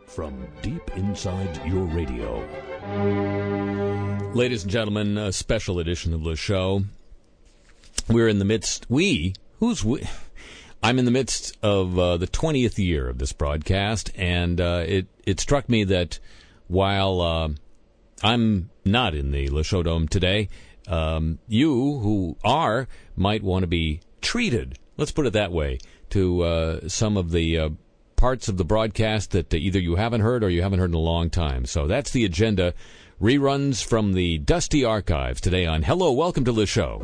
from deep inside your radio. Ladies and gentlemen, a special edition of the show. We're in the midst, I'm in the midst of the 20th year of this broadcast, and it struck me that while I'm not in the Le Show Dome today, you who are might want to be treated, let's put it that way, to some of the parts of the broadcast that either you haven't heard or you haven't heard in a long time. So that's the agenda. Reruns from the dusty archives today on Hello, Welcome to the Show.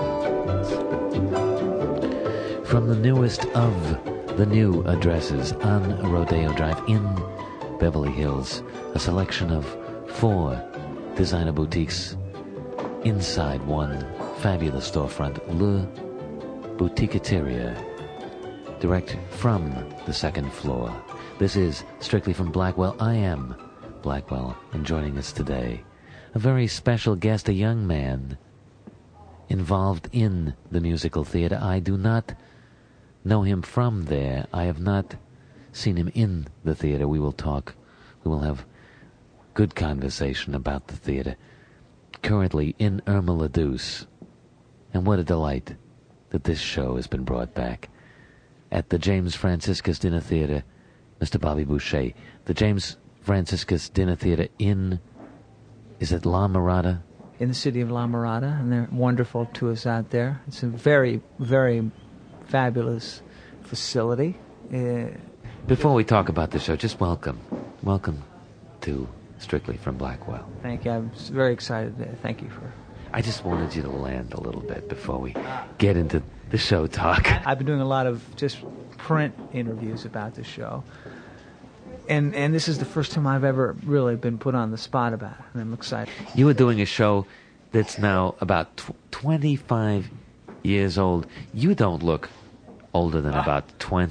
From the newest of the new addresses on Rodeo Drive in Beverly Hills, a selection of 4 designer boutiques inside one fabulous storefront, Le Boutiqueteria, direct from the second floor. This is strictly from Blackwell. I am Blackwell, and joining us today, a very special guest, a young man involved in the musical theater. I do not know him from there. I have not seen him in the theater. We will talk. We will have good conversation about the theater. Currently in Irma La Douce. And what a delight that this show has been brought back. At the James Franciscus Dinner Theater, Mr. Bobby Boucher. The James Franciscus Dinner Theater is it La Mirada? In the city of La Mirada, and they're wonderful to us out there. It's a very, very fabulous facility. Before we talk about the show, just welcome to Strictly from Blackwell. Thank you. I'm very excited. Thank you for... I just wanted you to land a little bit before we get into the show talk. I've been doing a lot of just print interviews about the show, and this is the first time I've ever really been put on the spot about it, and I'm excited. You were doing a show that's now about 25 years old. You don't look older than about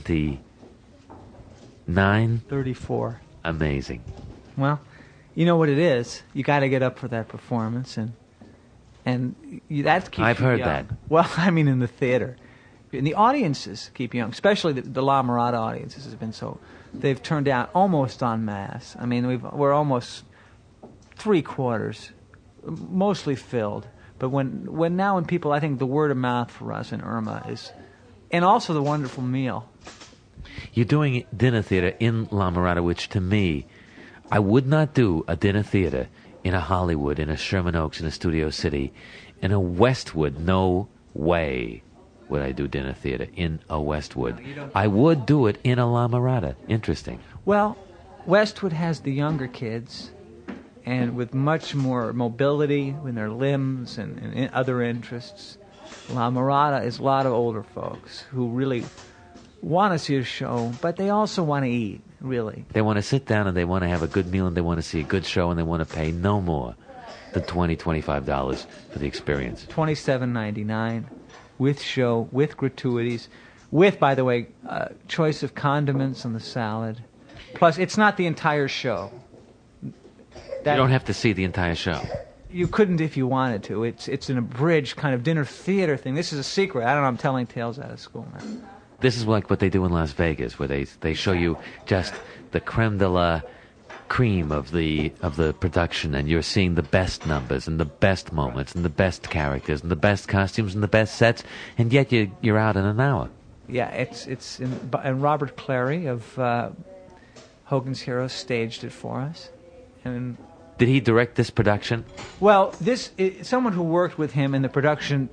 29? 34. Amazing. Well, you know what it is. You got to get up for that performance, and that keeps I've you heard young. that. Well, I mean, in the theater. And the audiences keep you young, especially the La Mirada audiences have been so... They've turned out almost en masse. I mean, we're almost 3/4, mostly filled. But when people, I think the word of mouth for us in Irma is... And also the wonderful meal. You're doing dinner theater in La Mirada, which to me, I would not do a dinner theater in a Hollywood, in a Sherman Oaks, in a Studio City, in a Westwood. No way would I do dinner theater in a Westwood. I would do it in a La Mirada. Interesting. Well, Westwood has the younger kids, and with much more mobility in their limbs and other interests. La Mirada is a lot of older folks who really want to see a show, but they also want to eat, really. They want to sit down and they want to have a good meal and they want to see a good show and they want to pay no more than $20, $25 for the experience. $27.99 with show, with gratuities, with, by the way, choice of condiments on the salad. Plus, it's not the entire show. You don't have to see the entire show. You couldn't if you wanted to. It's an abridged kind of dinner theater thing. This is a secret. I don't know. I'm telling tales out of school now. This is like what they do in Las Vegas, where they show you just the creme de la cream of the production, and you're seeing the best numbers and the best moments and the best characters and the best costumes and the best sets, and yet you're out in an hour. Yeah, and Robert Clary of Hogan's Heroes staged it for us. And did he direct this production? Well, someone who worked with him in the production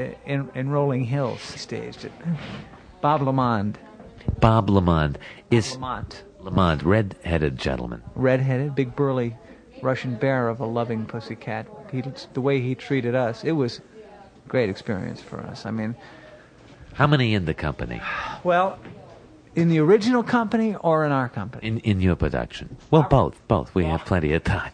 in Rolling Hills staged it. Bob Lamond. Bob Lamond is Lamont, red-headed gentleman. Red-headed, big burly Russian bear of a loving pussycat. The way he treated us, it was a great experience for us. I mean, how many in the company? Well, in the original company or in our company? In your production. Well, both. We have plenty of time.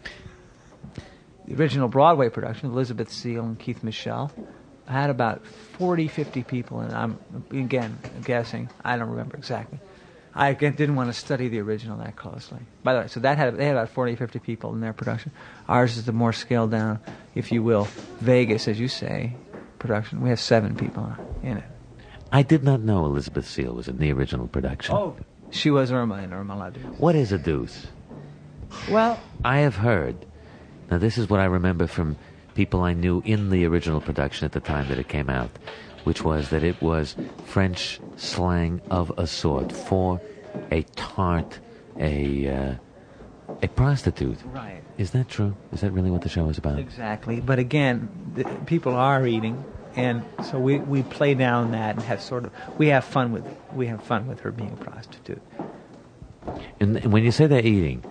The original Broadway production, Elizabeth Seal and Keith Michelle, had about 40, 50 people, and I'm, again, guessing. I don't remember exactly. I didn't want to study the original that closely. By the way, so they had about 40, 50 people in their production. Ours is the more scaled down, if you will, Vegas, as you say, production. We have 7 people in it. I did not know Elizabeth Seal was in the original production. Oh, She was Irma in Irma La Douce. What is a deuce? Well, I have heard. Now, this is what I remember from people I knew in the original production at the time that it came out, which was that it was French slang of a sort for a tart, a prostitute. right. Is that true? Is that really what the show is about? Exactly. But again, people are eating, and so we play down that and we have fun with her being a prostitute. And when you say they're eating,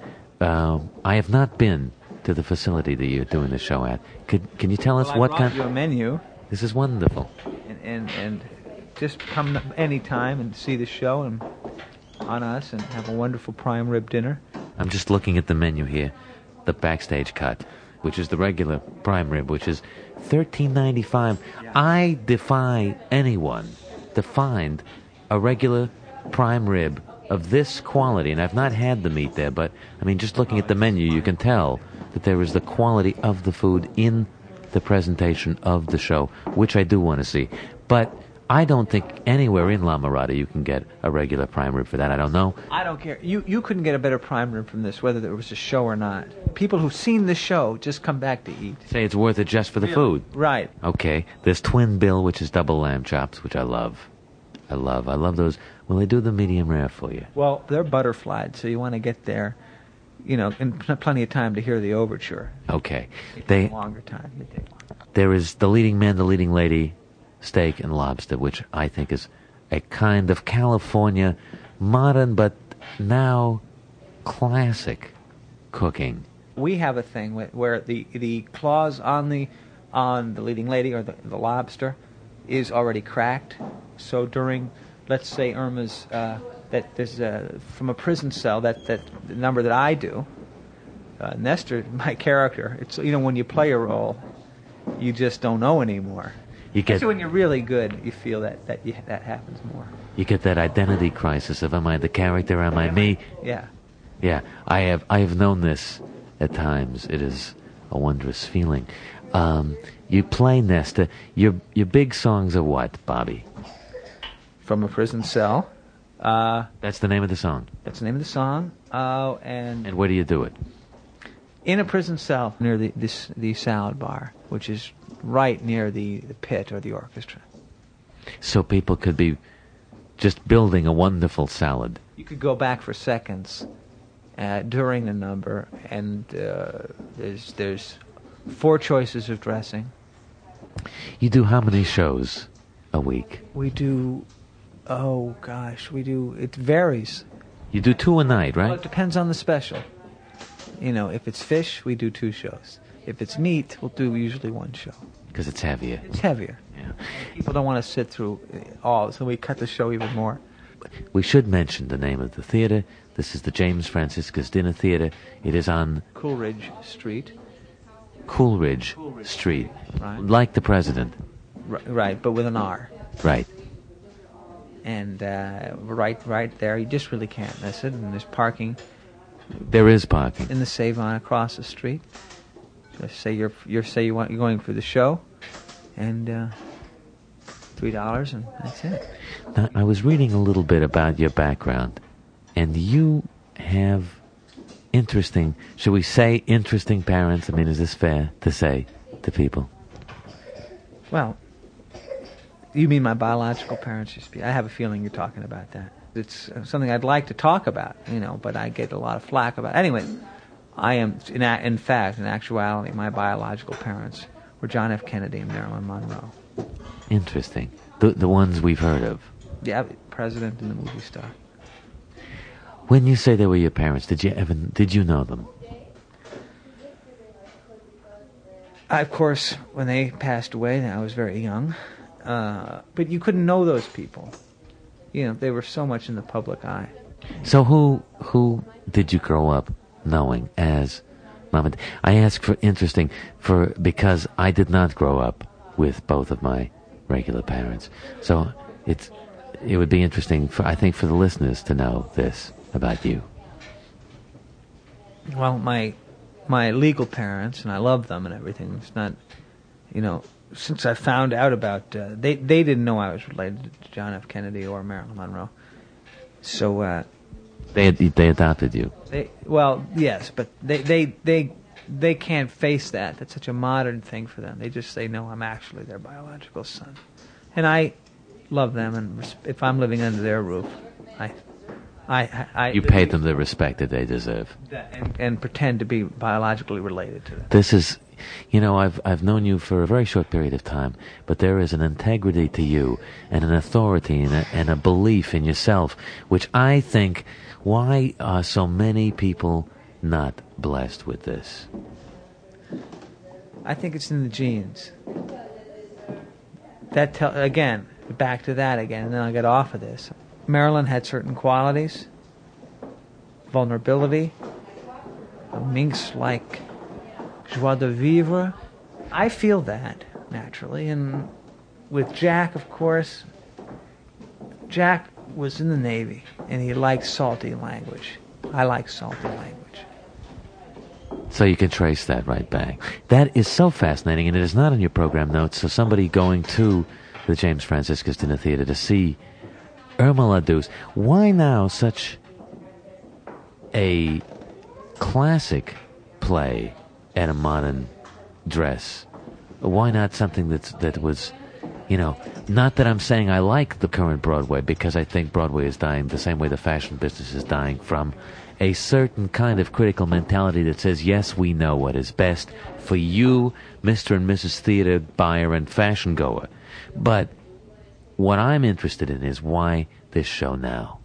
I have not been to the facility that you're doing the show at. Can you tell us Well, what I kind? brought you a menu, This is wonderful. and just come anytime and see the show and on us and have a wonderful prime rib dinner. I'm just looking at the menu here, the backstage cut, which is the regular prime rib, which is $13.95. Yeah. I defy anyone to find a regular prime rib of this quality, and I've not had the meat there, but I mean, just looking at the menu, you can tell that there is the quality of the food in the presentation of the show, which I do want to see. But I don't think anywhere in La Mirada you can get a regular prime rib for that. I don't know. I don't care. You couldn't get a better prime rib from this, whether there was a show or not. People who've seen the show just come back to eat. Say it's worth it just for the food. Right. Okay. There's Twin Bill, which is double lamb chops, which I love. I love those. Will they do the medium rare for you? Well, they're butterflied, so you want to get there, in plenty of time to hear the overture. Okay. It takes a longer time. There is the leading man, the leading lady, steak and lobster, which I think is a kind of California, modern but now classic cooking. We have a thing where the claws on the leading lady or the lobster is already cracked. So during, let's say Irma's that there's from a prison cell that the number that I do, Nestor, my character. It's when you play a role, you just don't know anymore. So when you're really good, you feel that happens more. You get that identity crisis of am I the character, am I me? Yeah. Yeah, I have known this at times. It is a wondrous feeling. You play Nestor. Your big songs are what, Bobby? From a prison cell. That's the name of the song. That's the name of the song. And where do you do it? In a prison cell near the salad bar, which is right near the pit or the orchestra. So people could be just building a wonderful salad. You could go back for seconds during the number, and there's 4 choices of dressing. You do how many shows a week? We do, it varies. You do 2 a night, right? Well, it depends on the special. If it's fish, we do 2 shows. If it's meat, we'll do usually 1 show. Because it's heavier. It's heavier. Yeah. People don't want to sit through all, so we cut the show even more. We should mention the name of the theater. This is the James Franciscus Dinner Theater. It is on Coolidge Street. Coolidge Street. Right. Like the president. Right, but with an R. Right. And right there, you just really can't miss it. And there's parking. There is parking. In the Save-On across the street. Just say you're going for the show, and $3, and that's it. Now, I was reading a little bit about your background, and you have should we say interesting parents? I mean, is this fair to say to people? Well, you mean my biological parents? I have a feeling you're talking about that. It's something I'd like to talk about, but I get a lot of flack about it. Anyway, I am, in fact, in actuality, my biological parents were John F. Kennedy and Marilyn Monroe. Interesting. The ones we've heard of. Yeah, president and the movie star. When you say they were your parents, did you know them? Of course, when they passed away, I was very young. But you couldn't know those people. They were so much in the public eye. So who did you grow up knowing as Mom and Dad? I ask because I did not grow up with both of my regular parents. So it would be interesting, I think, for the listeners to know this about you. Well, my legal parents, and I love them and everything. It's not, since I found out about, they didn't know I was related to John F. Kennedy or Marilyn Monroe. So They adopted you. Well, yes, but they can't face that. That's such a modern thing for them. They just say, no, I'm actually their biological son. And I love them, and if I'm living under their roof, You paid them the respect that they deserve. And pretend to be biologically related to them. This is, I've known you for a very short period of time, but there is an integrity to you and an authority and a belief in yourself, which I think, why are so many people not blessed with this? I think it's in the genes. Again, back to that again, and then I'll get off of this. Marilyn had certain qualities, vulnerability, a minx-like joie de vivre. I feel that, naturally. And with Jack, of course, Jack was in the Navy, and he liked salty language. I like salty language. So you can trace that right back. That is so fascinating, and it is not in your program notes, so somebody going to the James Franciscus Dinner Theater to see Irma la Douce. Why now such a classic play at a modern dress? Why not something that was, not that I'm saying I like the current Broadway, because I think Broadway is dying the same way the fashion business is dying from a certain kind of critical mentality that says, yes, we know what is best for you, Mr. and Mrs. Theater buyer and fashion goer. But what I'm interested in is why this show now.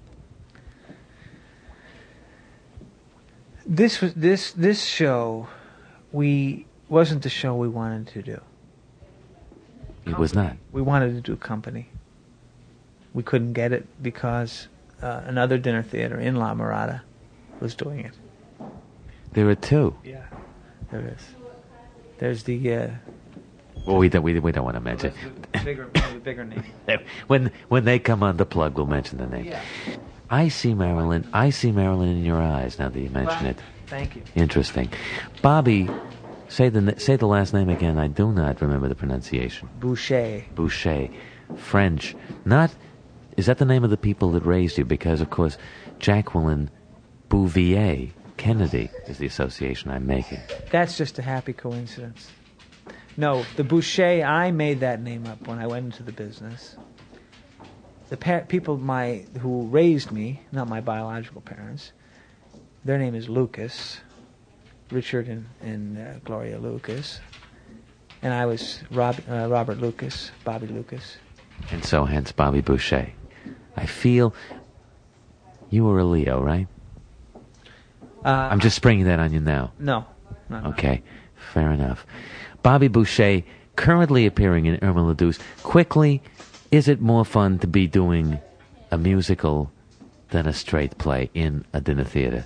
This show wasn't the show we wanted to do. It was not. We wanted to do Company. We couldn't get it because another dinner theater in La Mirada was doing it. There are two. Yeah, there is. There's the. Well, we don't want to mention. The bigger name. When they come on the plug, we'll mention the name. Yeah. I see Marilyn in your eyes now that you mention it. Thank you. Interesting. Bobby, say the last name again. I do not remember the pronunciation. Boucher. Boucher. French. Is that the name of the people that raised you? Because, of course, Jacqueline Bouvier Kennedy is the association I'm making. That's just a happy coincidence. No, the Boucher, I made that name up when I went into the business. The people who raised me, not my biological parents, their name is Lucas, Richard and Gloria Lucas, and I was Robert Lucas, Bobby Lucas. And so hence Bobby Boucher. I feel you were a Leo, right? I'm just springing that on you now. No. Okay, fair enough. Bobby Boucher, currently appearing in Irma la Douce. Quickly, is it more fun to be doing a musical than a straight play in a dinner theater?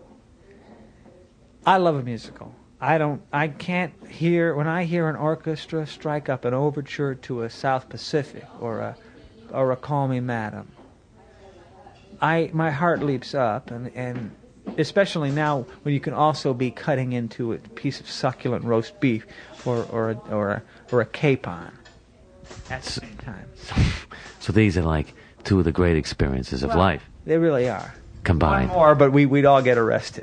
I love a musical. I can't hear, when I hear an orchestra strike up an overture to a South Pacific or a Call Me Madam, my heart leaps up, and especially now when you can also be cutting into a piece of succulent roast beef or a capon at the same time. So these are like two of the great experiences of life. They really are. Combined. One more, but we'd all get arrested.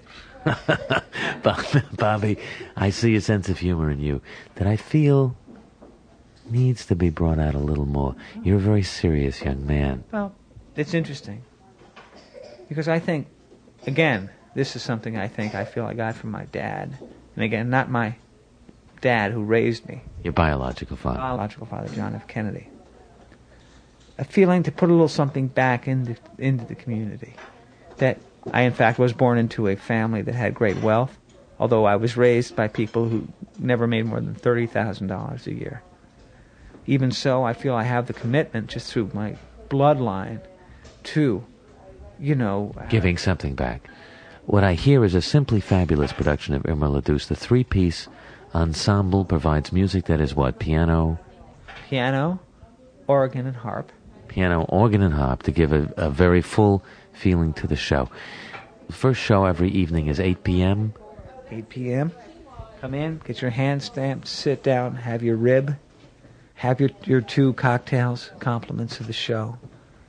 Bobby, I see a sense of humor in you that I feel needs to be brought out a little more. You're a very serious young man. Well, it's interesting. Because I think, again, this is something I feel I got from my dad. And again, not my dad who raised me. Your biological father. Biological father, John F. Kennedy. A feeling to put a little something back into the community. That I, in fact, was born into a family that had great wealth, although I was raised by people who never made more than $30,000 a year. Even so, I feel I have the commitment just through my bloodline to, giving something back. What I hear is a simply fabulous production of Irma la Douce. The three-piece ensemble provides music that is what? Piano, organ, and harp. Piano, organ, and harp to give a very full feeling to the show. The first show every evening is 8 p.m. 8 p.m. Come in, get your hand stamped, sit down, have your rib, have your two cocktails, compliments of the show.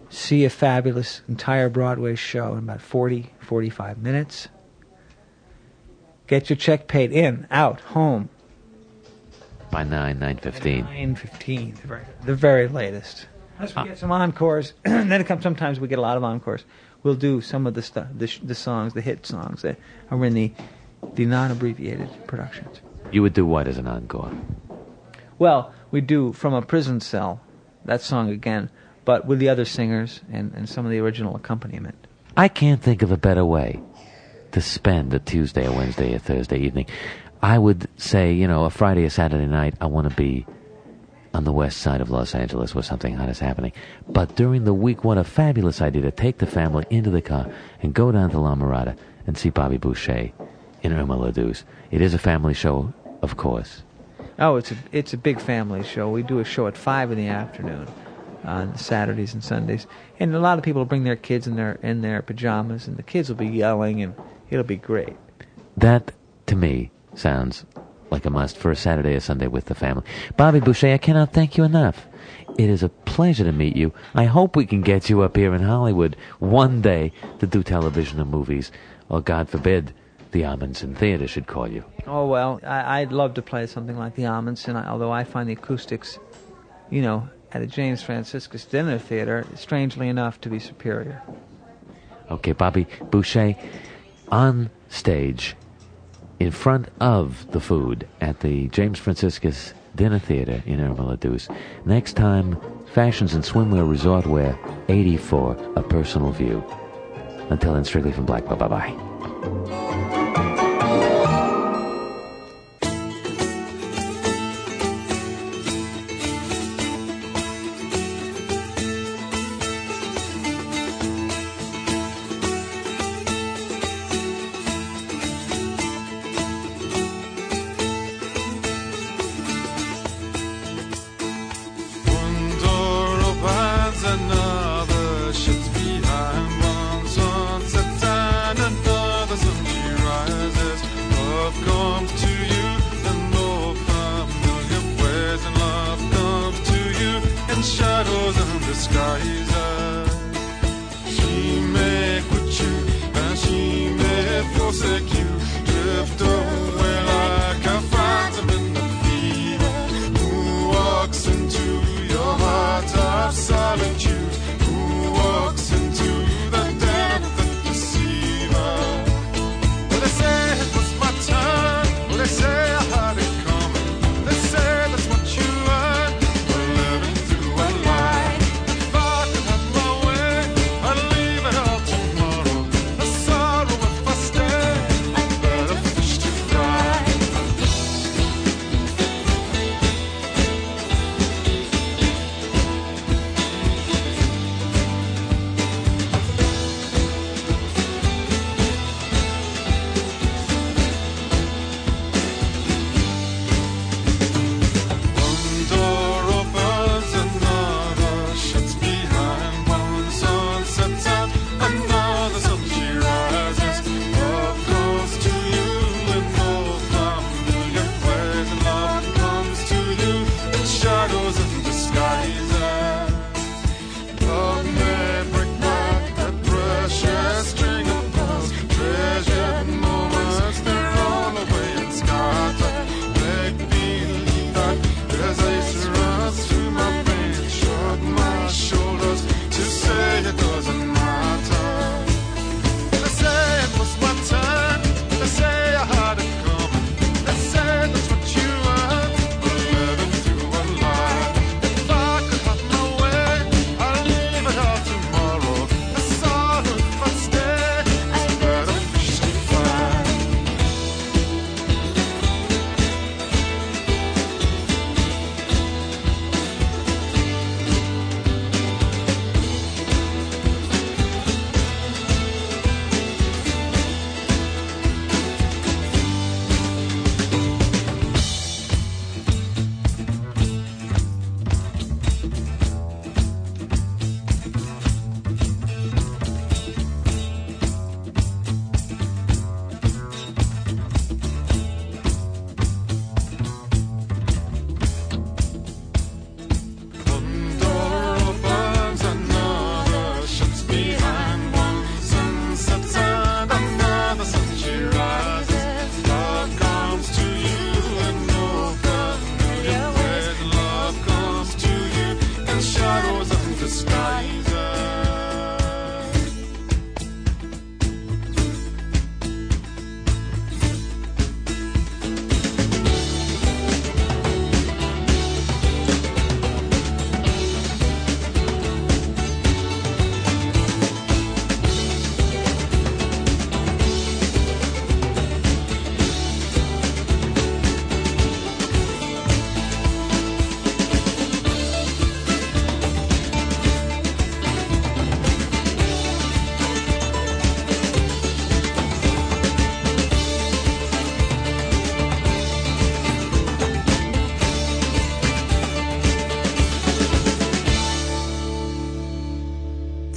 see a fabulous entire Broadway show in about 45 minutes. Get your check paid in, out, home. By 9:15. 9:15, the very latest. Unless we get some encores, and then sometimes we get a lot of encores. We'll do some of the stuff, the songs, the hit songs that are in the non-abbreviated productions. You would do what as an encore? Well, we do From a Prison Cell, that song again, but with the other singers and some of the original accompaniment. I can't think of a better way to spend a Tuesday, a Wednesday, a Thursday evening. I would say, a Friday or Saturday night, I want to be on the west side of Los Angeles where something hot is happening. But during the week, what a fabulous idea to take the family into the car and go down to La Mirada and see Bobby Boucher in Irma La Douce. It is a family show, of course. Oh, it's a big family show. We do a show at 5 in the afternoon on Saturdays and Sundays, and a lot of people bring their kids in their pajamas, and the kids will be yelling, and it'll be great. That, to me, sounds like a must for a Saturday or Sunday with the family. Bobby Boucher, I cannot thank you enough. It is a pleasure to meet you. I hope we can get you up here in Hollywood one day to do television or movies, or God forbid, the Amundsen Theater should call you. Oh, well, I'd love to play something like the Amundsen, although I find the acoustics, at a James Franciscus Dinner Theater, strangely enough, to be superior. Okay, Bobby Boucher, on stage, in front of the food at the James Franciscus Dinner Theater in Irma La Douce. Next time, Fashions and Swimwear Resort Wear 84, A Personal View. Until then, strictly from Blackpool. Bye-bye.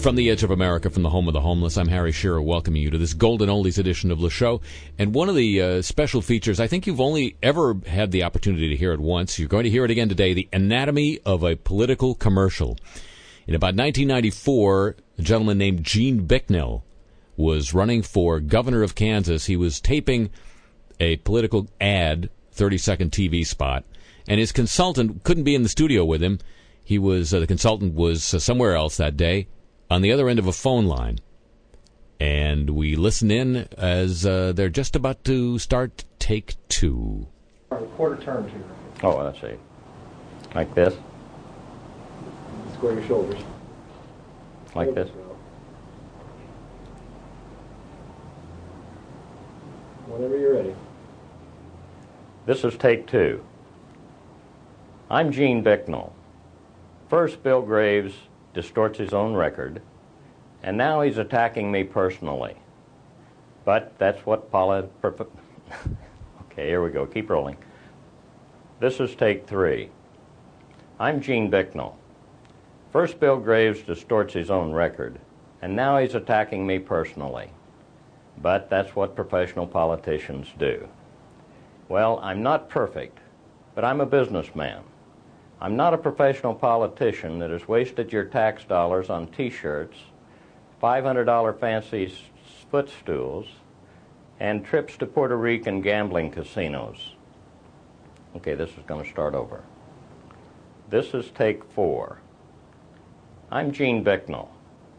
From the edge of America, from the home of the homeless, I'm Harry Shearer, welcoming you to this Golden Oldies edition of Le Show. And one of the special features, I think you've only ever had the opportunity to hear it once. You're going to hear it again today, the anatomy of a political commercial. In about 1994, a gentleman named Gene Bicknell was running for governor of Kansas. He was taping a political ad, 30-second TV spot, and his consultant couldn't be in the studio with him. He was the consultant was somewhere else that day, on the other end of a phone line. And we listen in as they're just about to start take two. Quarter turn here. Oh, let's see. Like this? Square your shoulders. Like this? Whenever you're ready. This is take two. I'm Gene Bicknell. First, Bill Graves distorts his own record, and now he's attacking me personally. But that's what Okay, here we go. Keep rolling. This is take three. I'm Gene Bicknell. First, Bill Graves distorts his own record, and now he's attacking me personally. But that's what professional politicians do. Well, I'm not perfect, but I'm a businessman. I'm not a professional politician that has wasted your tax dollars on T-shirts, $500 fancy footstools, and trips to Puerto Rican gambling casinos. Okay, this is going to start over. This is take four. I'm Gene Bicknell.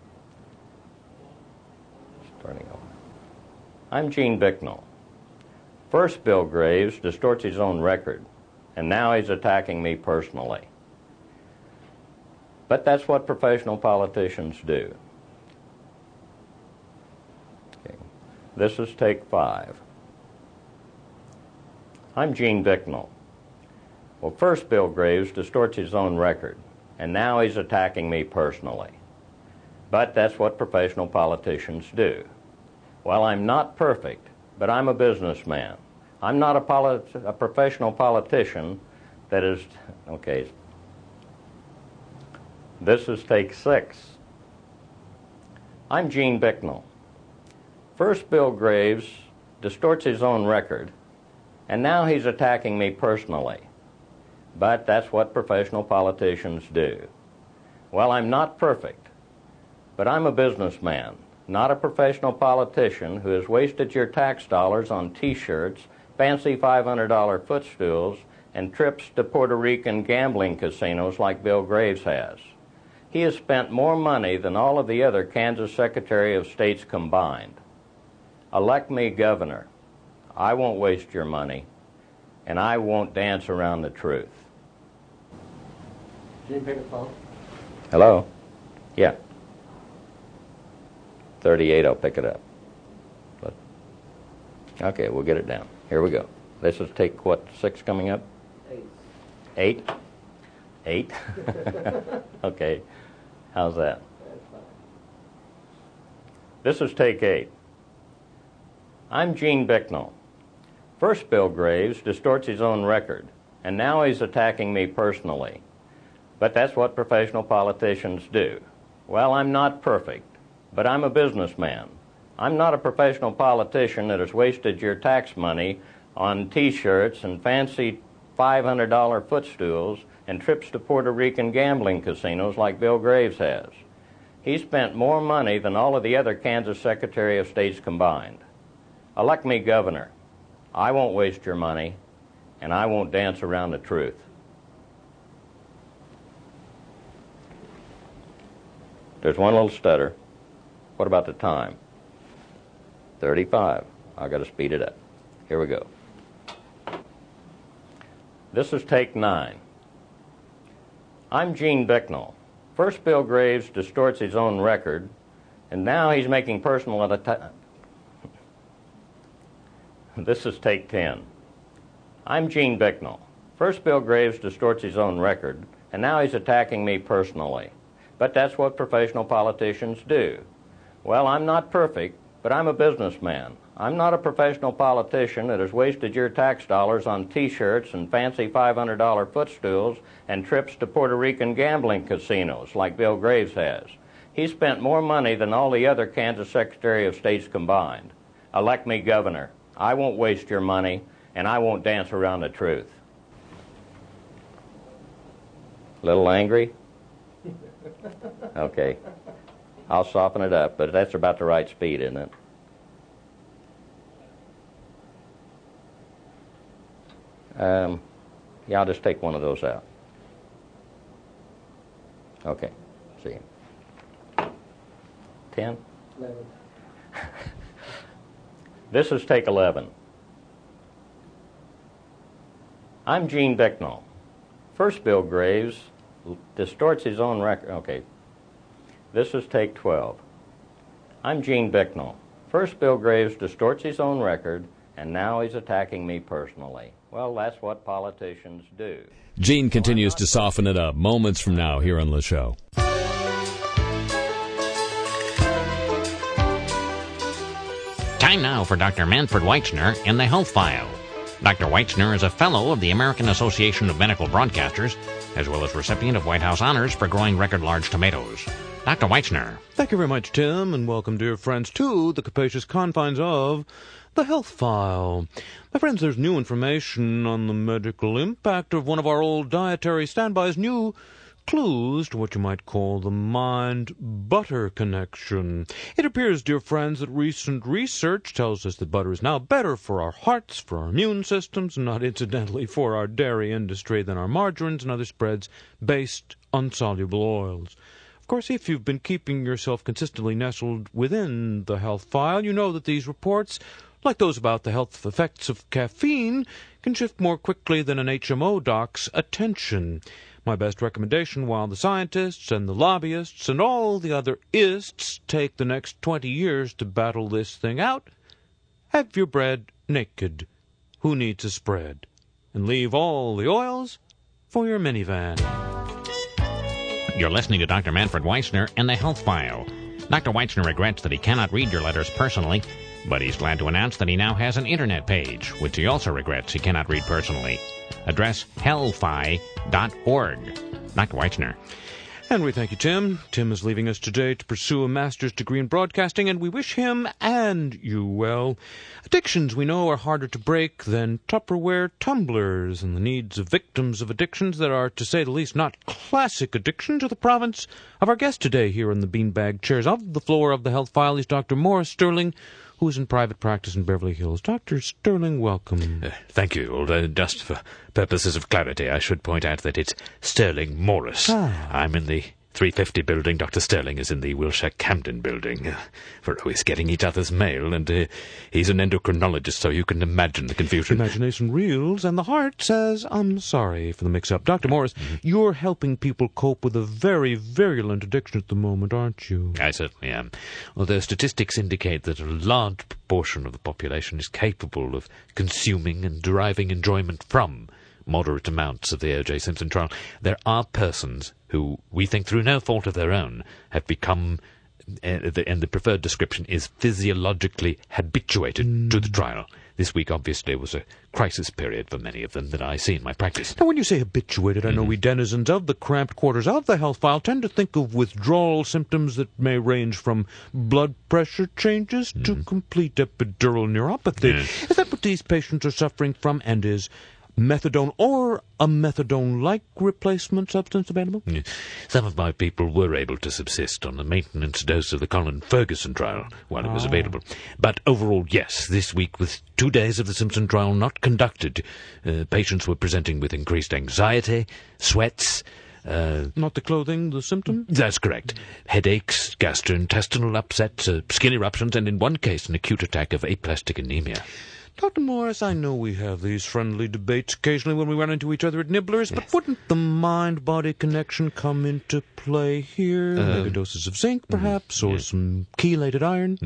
Starting over. I'm Gene Bicknell. First, Bill Graves distorts his own record, and now he's attacking me personally. But that's what professional politicians do. Okay. This is take five. I'm Gene Bicknell. Well, first, Bill Graves distorts his own record, and now he's attacking me personally. But that's what professional politicians do. Well, I'm not perfect, but I'm a businessman. I'm not a professional politician that is... Okay. This is take six. I'm Gene Bicknell. First, Bill Graves distorts his own record, and now he's attacking me personally. But that's what professional politicians do. Well, I'm not perfect, but I'm a businessman, not a professional politician who has wasted your tax dollars on T-shirts, fancy $500 footstools, and trips to Puerto Rican gambling casinos like Bill Graves has. He has spent more money than all of the other Kansas Secretary of States combined. Elect me governor. I won't waste your money, and I won't dance around the truth. Gene, pick up the phone. Hello? Yeah. 38, I'll pick it up. But, okay, we'll get it down. Here we go. This is take, what, 6 coming up? 8. 8? 8? Okay. How's that? This is take 8. I'm Gene Bicknell. First, Bill Graves distorts his own record, and now he's attacking me personally. But that's what professional politicians do. Well, I'm not perfect, but I'm a businessman. I'm not a professional politician that has wasted your tax money on T-shirts and fancy $500 footstools and trips to Puerto Rican gambling casinos like Bill Graves has. He spent more money than all of the other Kansas Secretary of States combined. Elect me governor. I won't waste your money, and I won't dance around the truth. There's one little stutter. What about the time? 35. I've got to speed it up. Here we go. This is take 9. I'm Gene Bicknell. First, Bill Graves distorts his own record, and now he's making personal attack. This is take 10. I'm Gene Bicknell. First, Bill Graves distorts his own record, and now he's attacking me personally. But that's what professional politicians do. Well, I'm not perfect, but I'm a businessman. I'm not a professional politician that has wasted your tax dollars on T-shirts and fancy $500 footstools and trips to Puerto Rican gambling casinos like Bill Graves has. He spent more money than all the other Kansas Secretary of States combined. Elect me governor. I won't waste your money, and I won't dance around the truth. A little angry? Okay. I'll soften it up, but that's about the right speed, isn't it? Yeah, I'll just take one of those out. Okay. See you. 10? 11. This is take 11. I'm Gene Bicknell. First Bill Graves distorts his own record. Okay. This is take 12. I'm Gene Bicknell. First Bill Graves distorts his own record, and now he's attacking me personally. Well, that's what politicians do. Gene continues to soften it up moments from now here on the show. Time now for Dr. Manfred Weitzner in the Health File. Dr. Weitzner is a fellow of the American Association of Medical Broadcasters, as well as recipient of White House honors for growing record-large tomatoes. Dr. Weitzner. Thank you very much, Tim, and welcome, dear friends, to the capacious confines of the Health File. My friends, there's new information on the medical impact of one of our old dietary standbys, new clues to what you might call the mind-butter connection. It appears, dear friends, that recent research tells us that butter is now better for our hearts, for our immune systems, and not incidentally for our dairy industry than our margarines and other spreads based on soluble oils. Of course, if you've been keeping yourself consistently nestled within the Health File, you know that these reports, like those about the health effects of caffeine, can shift more quickly than an HMO doc's attention. My best recommendation, while the scientists and the lobbyists and all the other ists take the next 20 years to battle this thing out, have your bread naked. Who needs a spread? And leave all the oils for your minivan. You're listening to Dr. Manfred Weitzner in the Health File. Dr. Weitzner regrets that he cannot read your letters personally, but he's glad to announce that he now has an internet page, which he also regrets he cannot read personally. Address hellfi.org. Dr. Weitzner. And we thank you, Tim. Tim is leaving us today to pursue a master's degree in broadcasting, and we wish him and you well. Addictions, we know, are harder to break than Tupperware tumblers, and the needs of victims of addictions that are, to say the least, not classic addictions are the province of our guest today here in the beanbag chairs of the floor of the Health File. He's Dr. Morris Sterling, who is in private practice in Beverly Hills. Dr. Sterling, welcome. Thank you. Although, just for purposes of clarity, I should point out that it's Sterling Morris. I'm in the 350 building. Dr. Sterling is in the Wilshire Camden building. We're always getting each other's mail, and he's an endocrinologist, so you can imagine the confusion. Imagination reels, and the heart says, I'm sorry for the mix-up. Dr. Morris, you're helping people cope with a very virulent addiction at the moment, aren't you? I certainly am. Although statistics indicate that a large proportion of the population is capable of consuming and deriving enjoyment from moderate amounts of the O.J. Simpson trial, there are persons who, we think through no fault of their own, have become, and the preferred description is physiologically habituated to the trial. This week, obviously, was a crisis period for many of them that I see in my practice. Now, when you say habituated, I know we denizens of the cramped quarters of the Health File tend to think of withdrawal symptoms that may range from blood pressure changes to complete epidural neuropathy. Is that what these patients are suffering from, and is methadone or a methadone-like replacement substance available? Some of my people were able to subsist on the maintenance dose of the Colin Ferguson trial while it was available. But overall, yes, this week, with 2 days of the Simpson trial not conducted, patients were presenting with increased anxiety, sweats. Not the clothing, the symptom? That's correct. Headaches, gastrointestinal upsets, skin eruptions, and in one case, an acute attack of aplastic anemia. Dr. Morris, I know we have these friendly debates occasionally when we run into each other at Nibbler's, but wouldn't the mind-body connection come into play here? Megadoses of zinc, perhaps, or some chelated iron?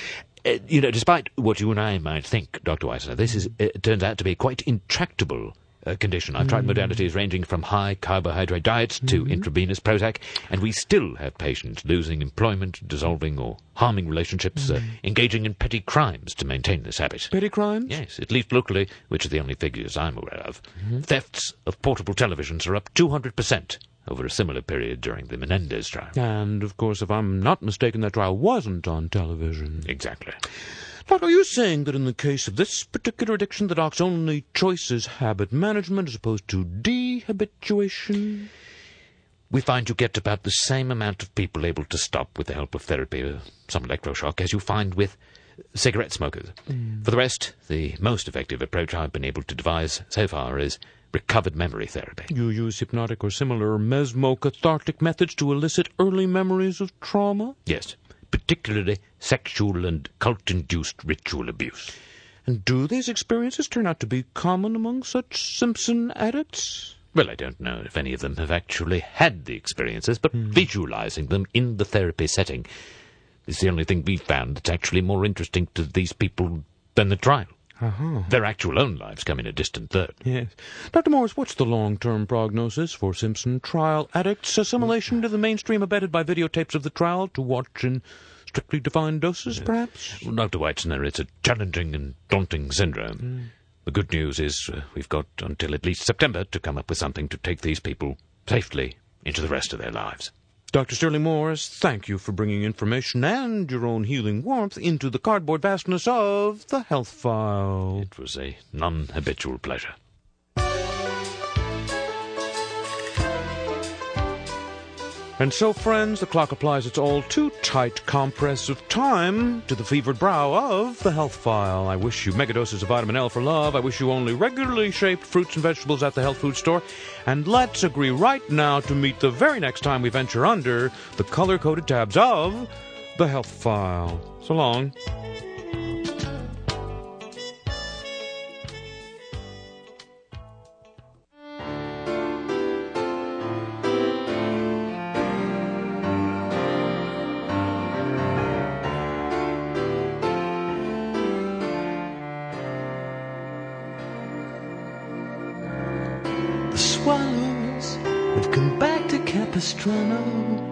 Despite what you and I might think, Dr. Weitzner, this turns out to be quite intractable condition. I've tried modalities ranging from high carbohydrate diets to intravenous Prozac, and we still have patients losing employment, dissolving or harming relationships, engaging in petty crimes to maintain this habit. Petty crimes? Yes, at least locally, which are the only figures I'm aware of. Thefts of portable televisions are up 200% over a similar period during the Menendez trial. And, of course, if I'm not mistaken, that trial wasn't on television. Exactly. Doc, are you saying that in the case of this particular addiction, the doc's only choice is habit management as opposed to dehabituation? We find you get about the same amount of people able to stop with the help of therapy or some electroshock as you find with cigarette smokers. For the rest, the most effective approach I've been able to devise so far is recovered memory therapy. You use hypnotic or similar mesmo-cathartic methods to elicit early memories of trauma? Yes, particularly sexual and cult-induced ritual abuse. And do these experiences turn out to be common among such Simpson addicts? Well, I don't know if any of them have actually had the experiences, but visualizing them in the therapy setting is the only thing we've found that's actually more interesting to these people than the trial. Their actual own lives come in a distant third. Yes. Dr. Morris, what's the long-term prognosis for Simpson trial addicts? Assimilation to the mainstream abetted by videotapes of the trial to watch in strictly defined doses, perhaps? Well, Dr. Weitzner, it's a challenging and daunting syndrome. The good news is we've got until at least September to come up with something to take these people safely into the rest of their lives. Dr. Sterling Morris, thank you for bringing information and your own healing warmth into the cardboard vastness of the Health File. It was a non-habitual pleasure. And so, friends, the clock applies its all-too-tight compress of time to the fevered brow of the Health File. I wish you megadoses of vitamin L for love. I wish you only regularly shaped fruits and vegetables at the health food store. And let's agree right now to meet the very next time we venture under the color-coded tabs of the Health File. So long. Swallows have come back to Capistrano.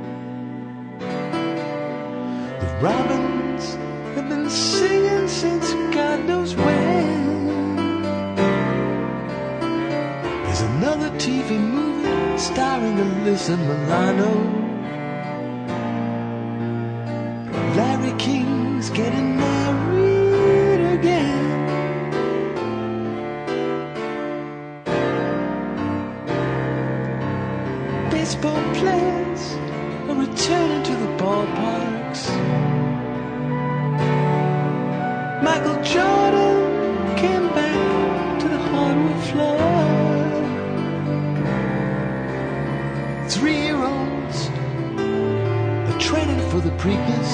The robins have been singing since God knows when. There's another TV movie starring Alyssa Milano. Larry King's getting married again. Baseball players are returning to the ballparks. Michael Jordan came back to the hardwood floor. 3-year-olds are training for the Preakness.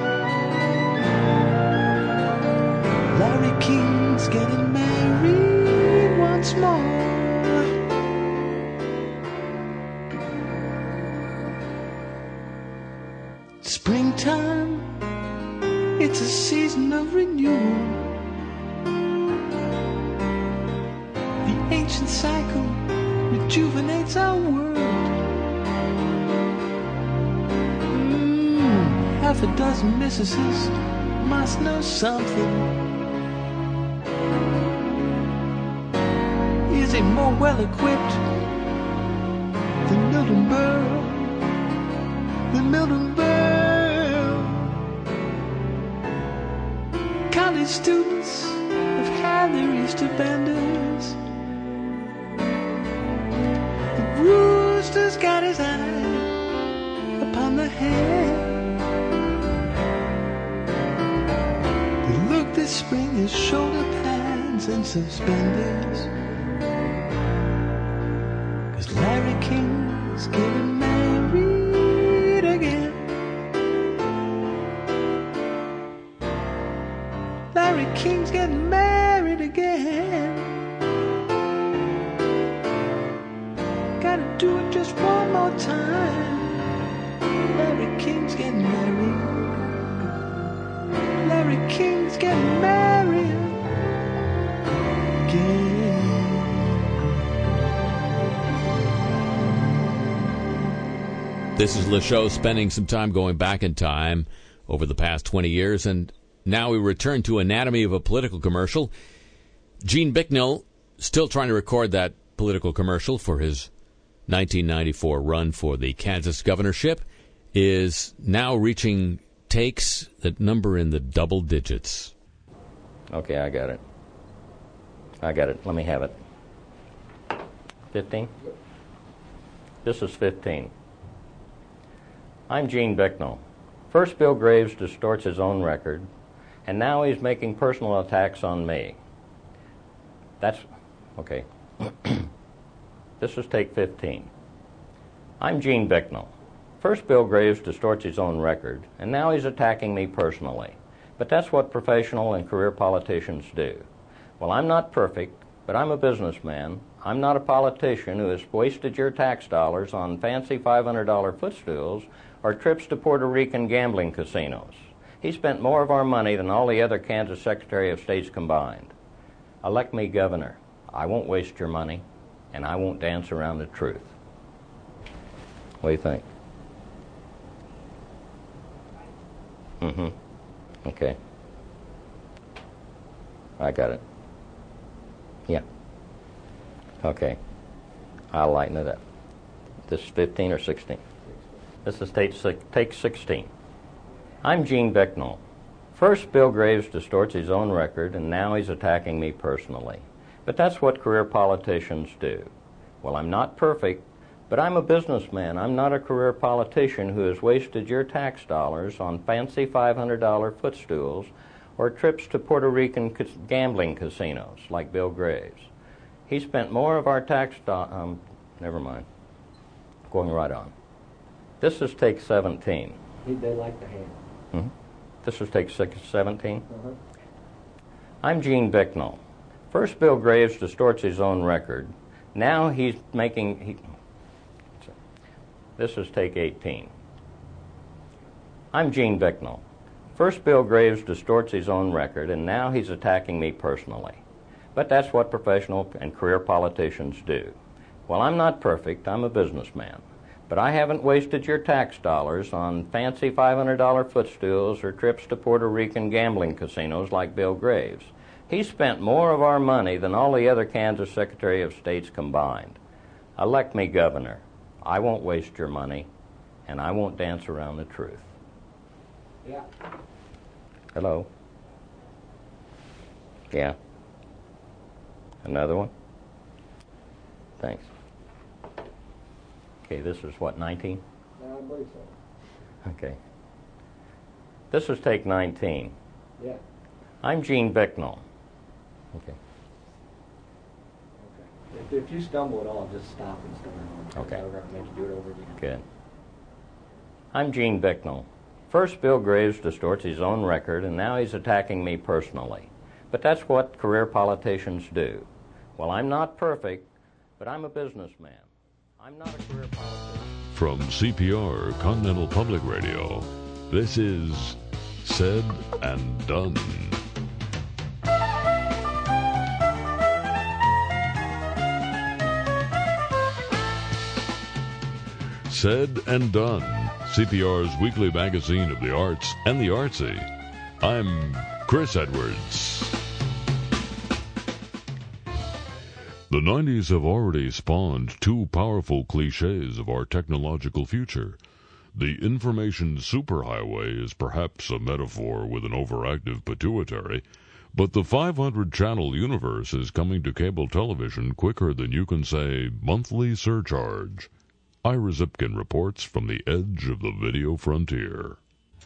Larry King's getting married once more. Springtime, it's a season of renewal. The ancient cycle rejuvenates our world. Half a dozen mistresses must know something. Is he more well equipped than Milton Berle? College students have had their Easter benders. The rooster's got his eye upon the hen. The look this spring is shoulder pads and suspenders. 'Cause Larry King's getting married again. Larry King's getting married again. Gotta do it just one more time. Larry King's getting married. Larry King's getting married again. This is LeShow spending some time going back in time over the past 20 years, and now we return to Anatomy of a Political Commercial. Gene Bicknell still trying to record that political commercial for his 1994 run for the Kansas governorship is now reaching takes that number in the double digits. Okay, I got it. Let me have it. 15? This is 15. I'm Gene Bicknell. First, Bill Graves distorts his own record, and now he's making personal attacks on me. That's... okay. This is take 15. I'm Gene Bicknell. First, Bill Graves distorts his own record, and now he's attacking me personally. But that's what professional and career politicians do. Well, I'm not perfect, but I'm a businessman. I'm not a politician who has wasted your tax dollars on fancy $500 footstools or trips to Puerto Rican gambling casinos. He spent more of our money than all the other Kansas Secretary of States combined. Elect me governor. I won't waste your money, and I won't dance around the truth. What do you think? Okay. I got it. Yeah. Okay. I'll lighten it up. This is 15 or 16? This is take 16. I'm Gene Bicknell. First, Bill Graves distorts his own record, and now he's attacking me personally. But that's what career politicians do. Well, I'm not perfect, but I'm a businessman. I'm not a career politician who has wasted your tax dollars on fancy $500 footstools or trips to Puerto Rican gambling casinos like Bill Graves. He spent more of our tax never mind. Going right on. This is take 17. They like the hand. Mm-hmm. This is take 17. I'm Gene Bicknell. First, Bill Graves distorts his own record. Now he's making... This is take 18. I'm Gene Bicknell. First, Bill Graves distorts his own record, and now he's attacking me personally. But that's what professional and career politicians do. Well, I'm not perfect. I'm a businessman. But I haven't wasted your tax dollars on fancy $500 footstools or trips to Puerto Rican gambling casinos like Bill Graves. He spent more of our money than all the other Kansas Secretary of States combined. Elect me governor. I won't waste your money, and I won't dance around the truth. Yeah. Hello? Yeah. Another one? Thanks. Okay, this is what, 19? No, I believe so. Okay. This is take 19. Yeah. I'm Gene Bicknell. Okay. If you stumble at all, just stop and start over. Okay. Over, make you do it over again. Good. I'm Gene Bicknell. First, Bill Graves distorts his own record, and now he's attacking me personally. But that's what career politicians do. Well, I'm not perfect, but I'm a businessman. I'm not a career politician. From CPR, Continental Public Radio, this is Said and Done. Said and Done, CPR's weekly magazine of the arts and the artsy. I'm Chris Edwards. The 90s have already spawned two powerful cliches of our technological future. The information superhighway is perhaps a metaphor with an overactive pituitary, but the 500-channel universe is coming to cable television quicker than you can say monthly surcharge. Ira Zipkin reports from the edge of the video frontier.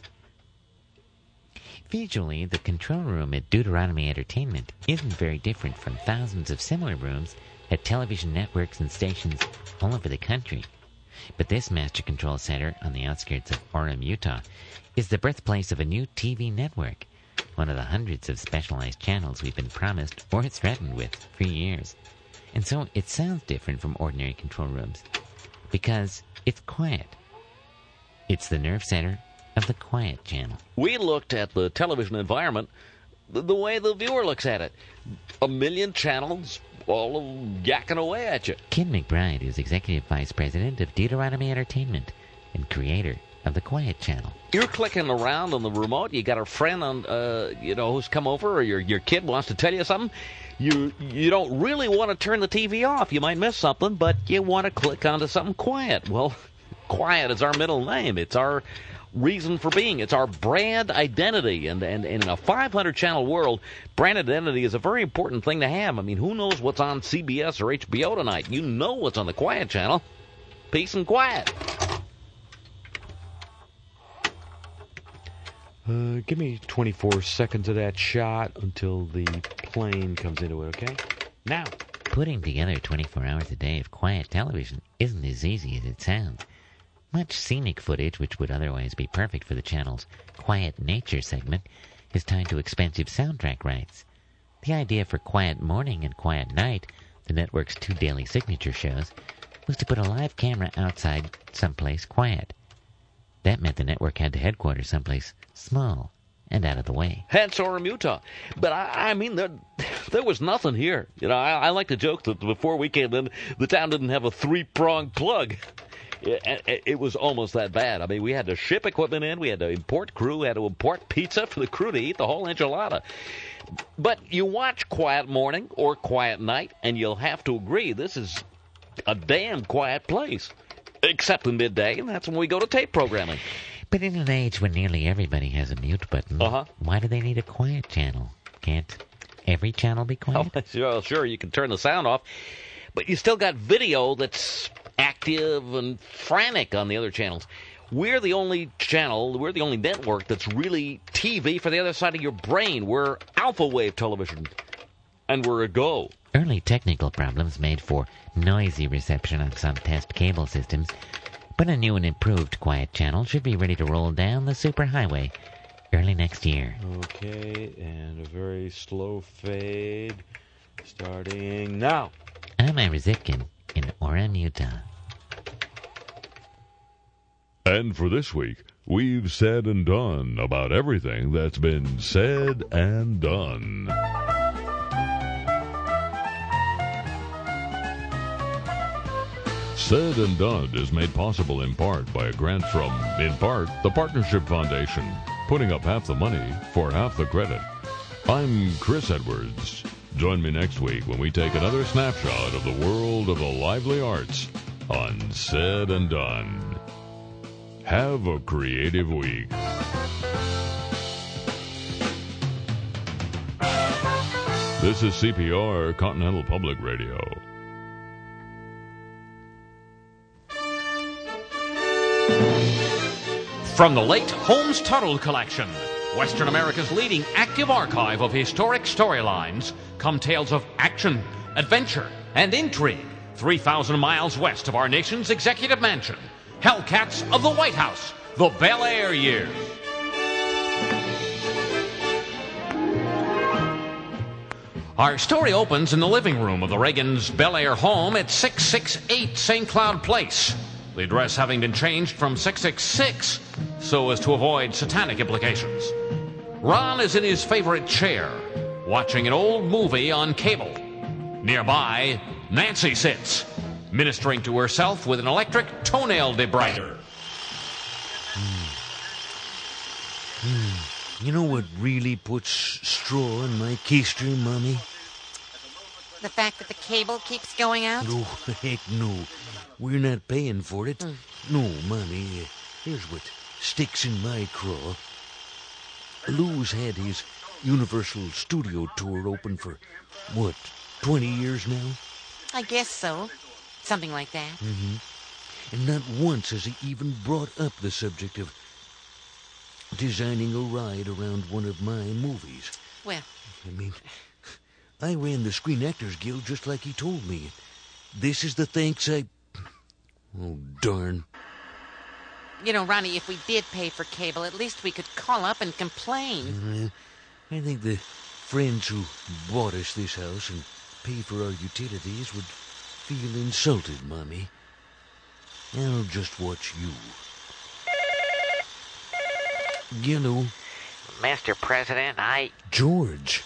Visually, the control room at Deuteronomy Entertainment isn't very different from thousands of similar rooms at television networks and stations all over the country. But this Master Control Center on the outskirts of Orem, Utah, is the birthplace of a new TV network, one of the hundreds of specialized channels we've been promised or threatened with for years. And so it sounds different from ordinary control rooms, because it's quiet. It's the nerve center of the quiet channel. We looked at the television environment the way the viewer looks at it. 1 million channels, all yakking away at you. Ken McBride is Executive Vice President of Deuteronomy Entertainment and creator of the quiet channel. You're clicking around on the remote. You got a friend on, who's come over, or your kid wants to tell you something. You don't really want to turn the TV off. You might miss something, but you want to click onto something quiet. Well, quiet is our middle name. It's our reason for being. It's our brand identity. And in a 500-channel world, brand identity is a very important thing to have. I mean, who knows what's on CBS or HBO tonight? You know what's on the quiet channel. Peace and quiet. Give me 24 seconds of that shot until the plane comes into it, okay? Now. Putting together 24 hours a day of quiet television isn't as easy as it sounds. Much scenic footage, which would otherwise be perfect for the channel's Quiet Nature segment, is tied to expensive soundtrack rights. The idea for Quiet Morning and Quiet Night, the network's two daily signature shows, was to put a live camera outside someplace quiet. That meant the network had to headquarters someplace small and out of the way. Hence Orem, Utah. But I mean, there was nothing here. You know, I like to joke that before we came in, the town didn't have a three-pronged plug. It was almost that bad. I mean, we had to ship equipment in, we had to import crew, we had to import pizza for the crew to eat, the whole enchilada. But you watch Quiet Morning or Quiet Night, and you'll have to agree this is a damn quiet place. Except in midday, and that's when we go to tape programming. But in an age when nearly everybody has a mute button, why do they need a quiet channel? Can't every channel be quiet? Oh, sure, you can turn the sound off, but you still got video that's active and frantic on the other channels. We're the only channel, we're the only network that's really TV for the other side of your brain. We're alpha wave television, and we're a go. Early technical problems made for noisy reception on some test cable systems, but a new and improved quiet channel should be ready to roll down the superhighway early next year. Okay, and a very slow fade starting now. I'm Ira Zitkin in Orem, Utah. And for this week, we've said and done about everything that's been said and done. Said and Done is made possible in part by a grant from, in part, the Partnership Foundation, putting up half the money for half the credit. I'm Chris Edwards. Join me next week when we take another snapshot of the world of the lively arts on Said and Done. Have a creative week. This is CPR, Continental Public Radio. From the late Holmes Tuttle Collection, Western America's leading active archive of historic storylines, come tales of action, adventure, and intrigue 3,000 miles west of our nation's executive mansion, Hellcats of the White House, the Bel Air years. Our story opens in the living room of the Reagans' Bel Air home at 668 St. Cloud Place. The address having been changed from 666 so as to avoid satanic implications. Ron is in his favorite chair, watching an old movie on cable. Nearby, Nancy sits, ministering to herself with an electric toenail debrider. You know what really puts straw in my keister, Mommy? The fact that the cable keeps going out? No, heck no. We're not paying for it. No, Mommy. Here's what sticks in my craw. Lou's had his Universal Studio Tour open for, 20 years now? I guess so. Something like that. Mm-hmm. And not once has he even brought up the subject of designing a ride around one of my movies. Well, I mean, I ran the Screen Actors Guild just like he told me. This is the thanks I... Oh, darn. You know, Ronnie, if we did pay for cable, at least we could call up and complain. I think the friends who bought us this house and pay for our utilities would feel insulted, Mommy. I'll just watch you. Hello. Mr. President, George.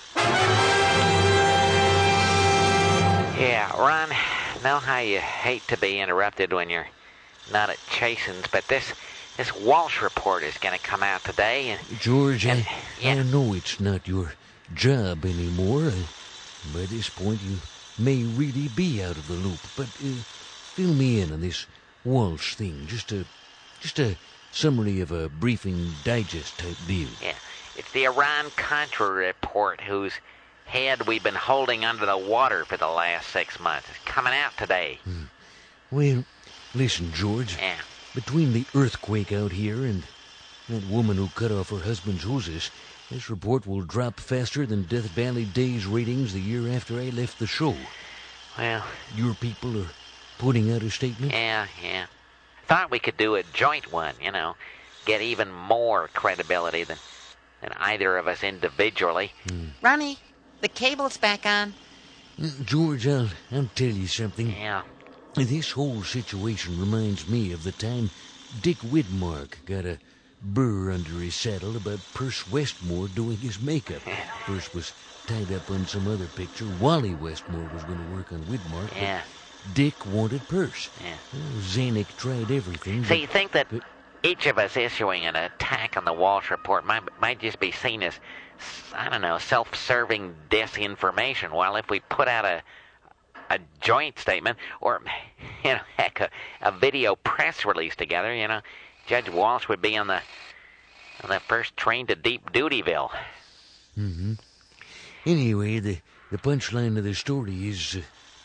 Yeah, Ron, know how you hate to be interrupted when you're not at Chasen's, but this This Walsh report is going to come out today. And George, I yeah. know it's not your job anymore. By this point, you may really be out of the loop. But fill me in on this Walsh thing. Just a summary of a briefing digest type deal. Yeah, it's the Iran-Contra report whose head we've been holding under the water for the last 6 months. It's coming out today. Well, listen, George. Yeah. Between the earthquake out here and that woman who cut off her husband's hoses, this report will drop faster than Death Valley Days ratings the year after I left the show. Well... Your people are putting out a statement? Yeah. Thought we could do a joint one, get even more credibility than either of us individually. Ronnie, the cable's back on. George, I'll tell you something. Yeah. This whole situation reminds me of the time Dick Widmark got a burr under his saddle about Perce Westmore doing his makeup. Perce was tied up on some other picture. Wally Westmore was going to work on Widmark. Yeah. Dick wanted Perce. Yeah. Well, Zanuck tried everything. So you think that each of us issuing an attack on the Walsh report might just be seen as, I don't know, self-serving disinformation, while if we put out a joint statement, or, heck, a video press release together, Judge Walsh would be on the first train to Deep Dutyville. Mm-hmm. Anyway, the punchline of the story is,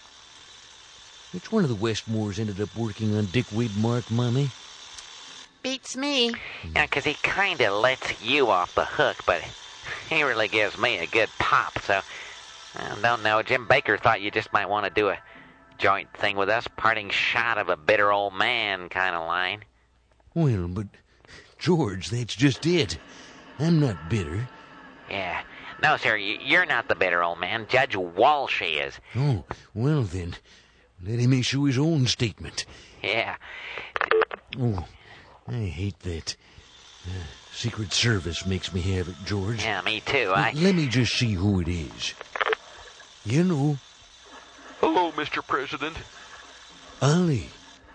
which one of the Westmores ended up working on Dick Widmark, Mommy? Beats me. Yeah, 'cause he kind of lets you off the hook, but he really gives me a good pop, so... I don't know. Jim Baker thought you just might want to do a joint thing with us, parting shot of a bitter old man kind of line. Well, but, George, that's just it. I'm not bitter. Yeah. No, sir, you're not the bitter old man. Judge Walsh is. Oh, well then, let him issue his own statement. Yeah. Oh, I hate that. Secret Service makes me have it, George. Yeah, me too. Let me just see who it is. You know. Hello, Mr. President. Ollie.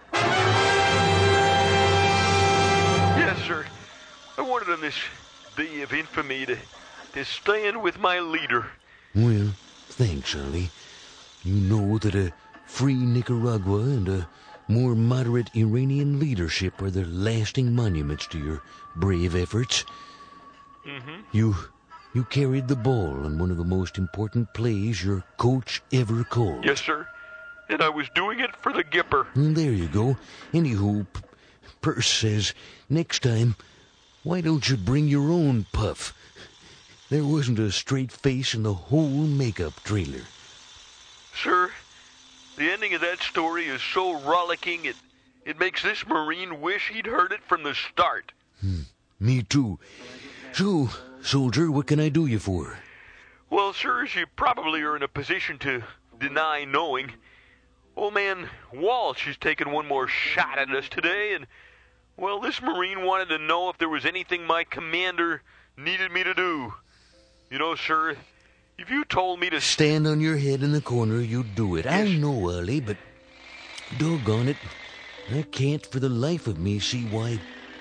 Yes, sir. I wanted on this day of infamy to stand with my leader. Well, thanks, Ollie. You know that a free Nicaragua and a more moderate Iranian leadership are the lasting monuments to your brave efforts. Mm-hmm. You carried the ball on one of the most important plays your coach ever called. Yes, sir. And I was doing it for the Gipper. There you go. Anywho, Perce says, next time, why don't you bring your own puff? There wasn't a straight face in the whole makeup trailer. Sir, the ending of that story is so rollicking, it makes this Marine wish he'd heard it from the start. Me too. So, soldier, what can I do you for? Well, sir, as you probably are in a position to deny knowing, old man Walsh has taken one more shot at us today, and, well, this Marine wanted to know if there was anything my commander needed me to do. You know, sir, if you told me to... Stand on your head in the corner, you'd do it. Yes. I know, Ollie, but doggone it, I can't for the life of me see why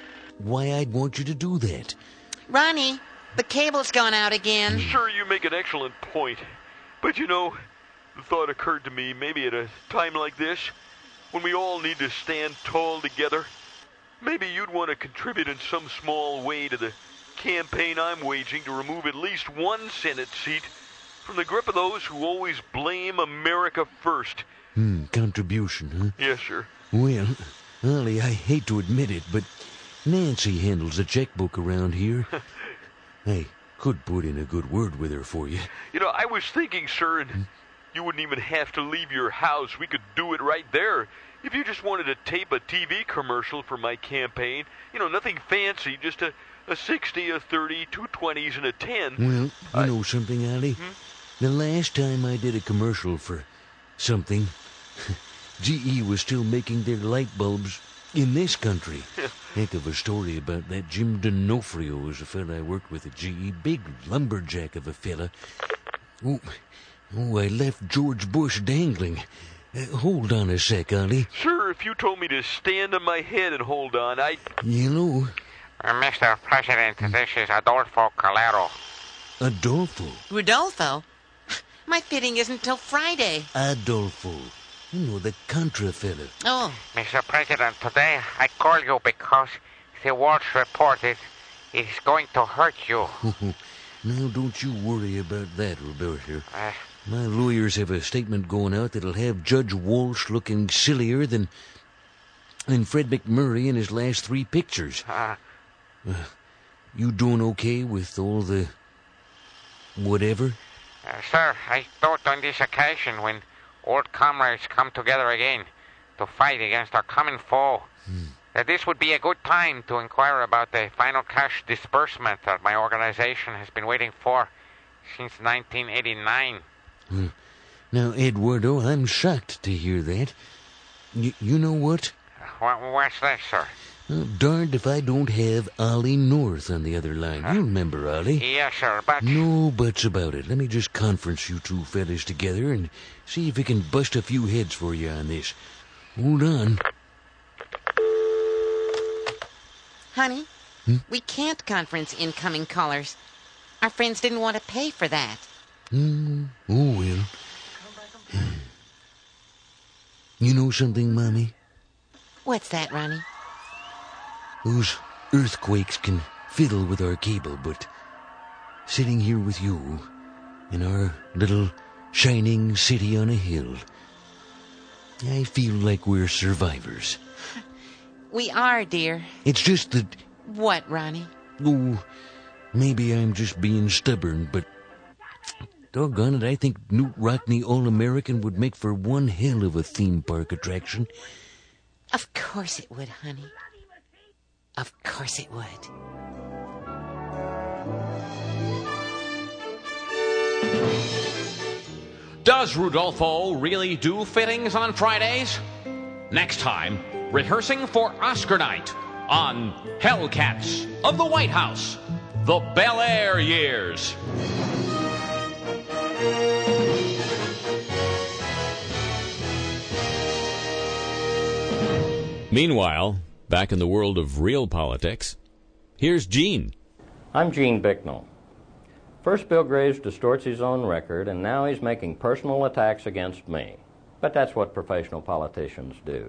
I'd want you to do that. Ronnie, the cable's gone out again. Sir, you make an excellent point. But you know, the thought occurred to me, maybe at a time like this, when we all need to stand tall together, maybe you'd want to contribute in some small way to the campaign I'm waging to remove at least one Senate seat from the grip of those who always blame America first. Contribution, huh? Yes, sir. Well, Ollie, I hate to admit it, but Nancy handles the checkbook around here. I could put in a good word with her for you. You know, I was thinking, sir, and you wouldn't even have to leave your house. We could do it right there. If you just wanted to tape a TV commercial for my campaign, you know, nothing fancy, just a 60, a 30, 2 20s, and a 10. Well, you know something, Ollie? The last time I did a commercial for something, GE was still making their light bulbs in this country. Heck of a story about that Jim D'Onofrio was a fella I worked with at GE. Big lumberjack of a fella. Oh, I left George Bush dangling. Hold on a sec, Ollie. Sir, if you told me to stand on my head and hold on, I'd... You know... Mr. President, this is Adolfo Calero. Adolfo? Rudolfo? My fitting isn't till Friday. Adolfo. You know, the Contra fella. Oh. Mr. President, today I call you because the Walsh report is going to hurt you. Now, don't you worry about that, Roberto. My lawyers have a statement going out that'll have Judge Walsh looking sillier than Fred McMurray in his last 3 pictures. You doing okay with all the whatever? Sir, I thought on this occasion when old comrades come together again to fight against our common foe, that this would be a good time to inquire about the final cash disbursement that my organization has been waiting for since 1989. Now, Eduardo, I'm shocked to hear that. You know what? What's that, sir? Darned if I don't have Ollie North on the other line. You remember Ollie? Yes, sir, but... No buts about it. Let me just conference you two fellas together and see if we can bust a few heads for you on this. Hold on. Honey, we can't conference incoming callers. Our friends didn't want to pay for that. Oh, well. You know something, Mommy? What's that, Ronnie? Those earthquakes can fiddle with our cable, but sitting here with you in our little shining city on a hill, I feel like we're survivors. We are, dear. It's just that... What, Ronnie? Oh, maybe I'm just being stubborn, but doggone it, I think Newt Rockney All-American would make for one hell of a theme park attraction. Of course it would, honey. Of course it would. Does Rudolfo really do fittings on Fridays? Next time, rehearsing for Oscar night on Hellcats of the White House, the Bel Air years. Meanwhile, back in the world of real politics, here's Gene. I'm Gene Bicknell. First, Bill Graves distorts his own record, and now he's making personal attacks against me. But that's what professional politicians do.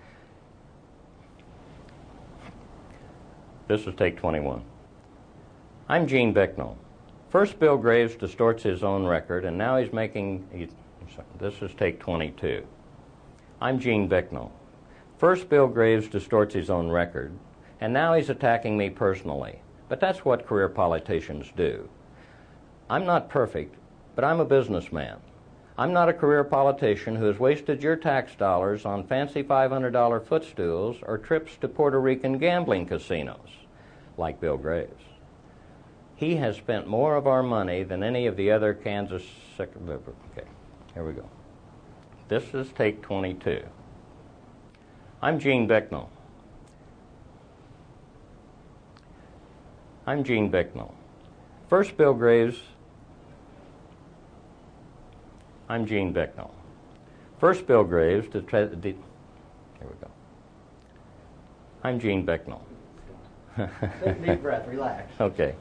This is take 21. I'm Gene Bicknell. First, Bill Graves distorts his own record, and now he's making... This is take 22. I'm Gene Bicknell. First, Bill Graves distorts his own record, and now he's attacking me personally. But that's what career politicians do. I'm not perfect, but I'm a businessman. I'm not a career politician who has wasted your tax dollars on fancy $500 footstools or trips to Puerto Rican gambling casinos, like Bill Graves. He has spent more of our money than any of the other Kansas... Okay, here we go. This is take 22. I'm Gene Bicknell. I'm Gene Bicknell. First, Bill Graves... I'm Gene Bicknell. First, Bill Graves... Here we go. I'm Gene Bicknell. Take a deep breath. Relax. Okay.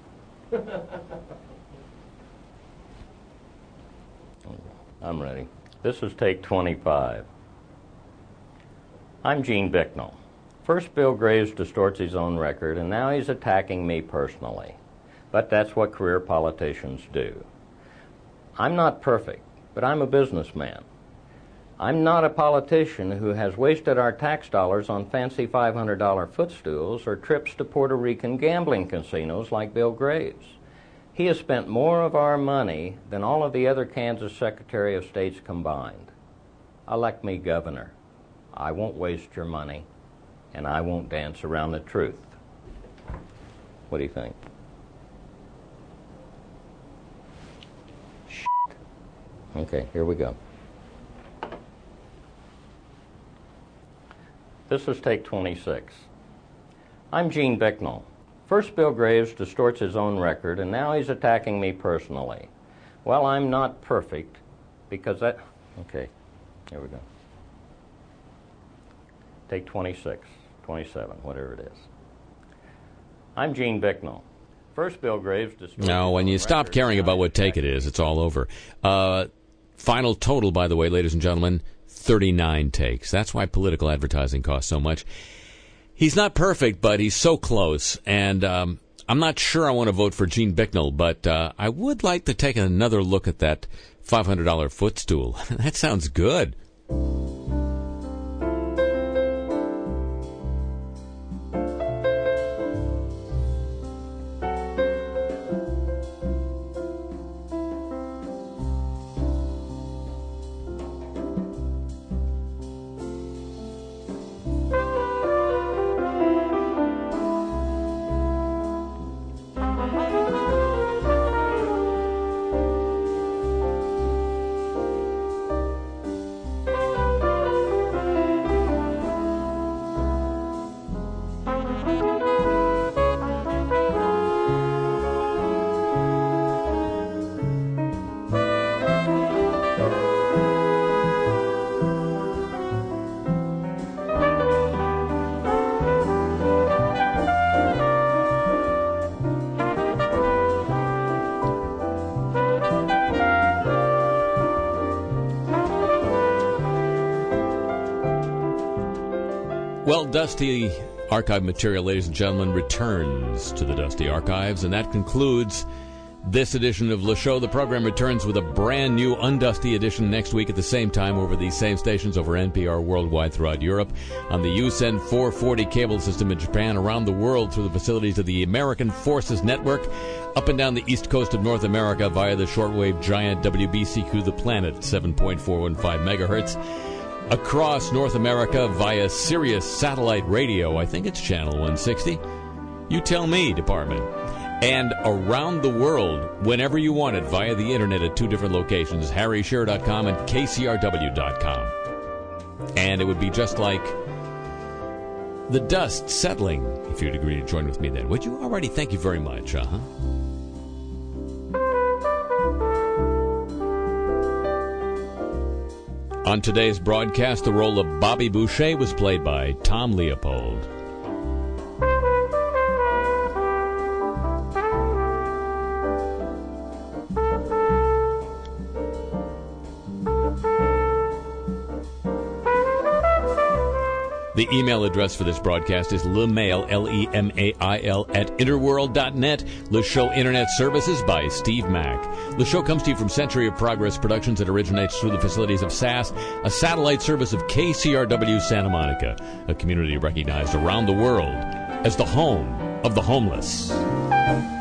I'm ready. This is take 25. I'm Gene Bicknell. First, Bill Graves distorts his own record, and now he's attacking me personally. But that's what career politicians do. I'm not perfect, but I'm a businessman. I'm not a politician who has wasted our tax dollars on fancy $500 footstools or trips to Puerto Rican gambling casinos like Bill Graves. He has spent more of our money than all of the other Kansas Secretary of States combined. Elect me governor. I won't waste your money, and I won't dance around the truth. What do you think? Shit. Okay, here we go. This is take 26. I'm Gene Bicknell. First, Bill Graves distorts his own record, and now he's attacking me personally. Well, I'm not perfect, because that... Okay, here we go. Take 26, 27, whatever it is. I'm Gene Bicknell. First, Bill Graves destroyed... Now, when you stop caring about what take it is, it's all over. Final total, by the way, ladies and gentlemen, 39 takes. That's why political advertising costs so much. He's not perfect, but he's so close. And I'm not sure I want to vote for Gene Bicknell, but I would like to take another look at that $500 footstool. That sounds good. Well, Dusty Archive material, ladies and gentlemen, returns to the Dusty Archives, and that concludes this edition of Le Show. The program returns with a brand new Undusty edition next week at the same time over these same stations over NPR worldwide throughout Europe, on the USEN 440 cable system in Japan, around the world through the facilities of the American Forces Network, up and down the east coast of North America via the shortwave giant WBCQ The Planet, 7.415 megahertz. Across North America via Sirius Satellite Radio, I think it's channel 160. You tell me, Department. And around the world, whenever you want it, via the internet at two different locations, harryshearer.com and kcrw.com. And it would be just like the dust settling, if you'd agree to join with me then. Would you? Alrighty, thank you very much. On today's broadcast, the role of Bobby Boucher was played by Tom Leopold. The email address for this broadcast is lemail, L-E-M-A-I-L, at interworld.net. Le Show Internet Services by Steve Mack. Le Show comes to you from Century of Progress Productions that originates through the facilities of SAS, a satellite service of KCRW Santa Monica, a community recognized around the world as the home of the homeless.